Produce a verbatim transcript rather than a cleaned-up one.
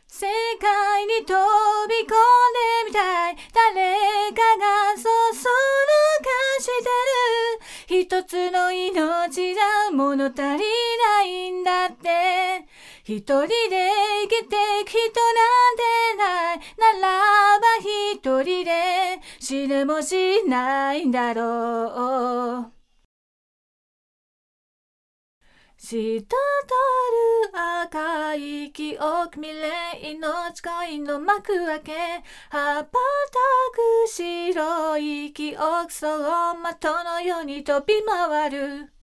世界に飛び込んでみたい。誰かがそそのかしてる。一つの命じゃ物足りないんだって。一人で生きてく人なんてない。ならば一人で死ねもしないんだろう。滴る赤い記憶、未来の誓いの幕開け、羽ばたく白い記憶、走馬灯のように飛び回る。